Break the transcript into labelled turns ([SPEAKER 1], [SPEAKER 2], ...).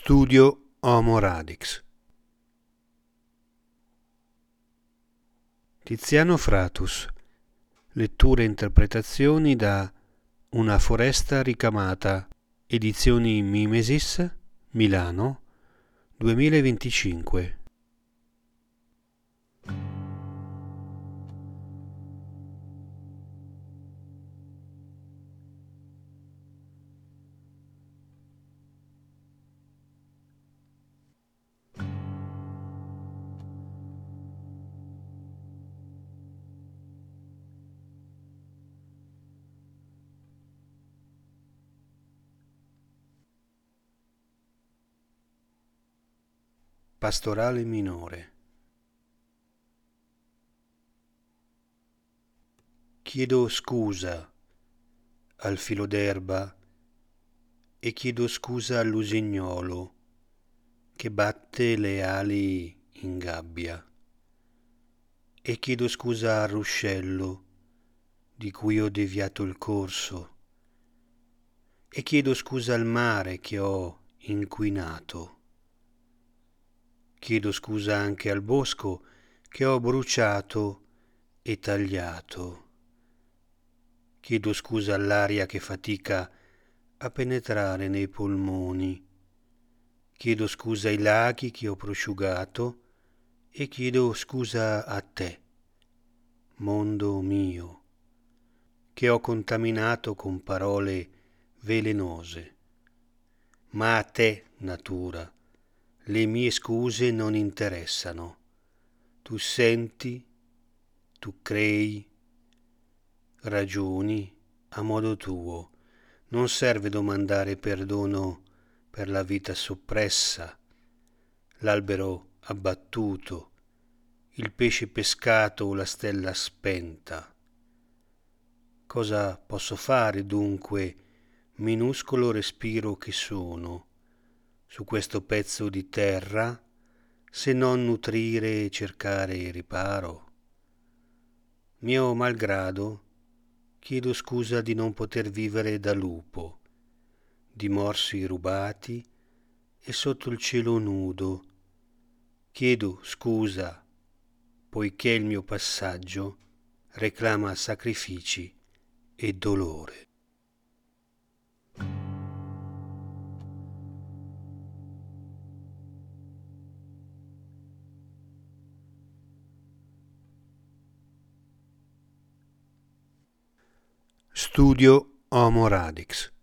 [SPEAKER 1] Studio Homo Radix. Tiziano Fratus. Letture e interpretazioni da Una foresta ricamata. Edizioni Mimesis, Milano, 2025. Pastorale minore. Chiedo scusa al filo d'erba e chiedo scusa all'usignolo che batte le ali in gabbia, e chiedo scusa al ruscello di cui ho deviato il corso, e chiedo scusa al mare che ho inquinato. Chiedo scusa anche al bosco che ho bruciato e tagliato. Chiedo scusa all'aria che fatica a penetrare nei polmoni. Chiedo scusa ai laghi che ho prosciugato e chiedo scusa a te, mondo mio, che ho contaminato con parole velenose. Ma a te, natura, le mie scuse non interessano. Tu senti, tu crei, ragioni a modo tuo. Non serve domandare perdono per la vita soppressa, l'albero abbattuto, il pesce pescato o la stella spenta. Cosa posso fare dunque, minuscolo respiro che sono, su questo pezzo di terra, se non nutrire e cercare riparo? Mio malgrado, chiedo scusa di non poter vivere da lupo, di morsi rubati e sotto il cielo nudo. Chiedo scusa, poiché il mio passaggio reclama sacrifici e dolore. Studio Homo Radix.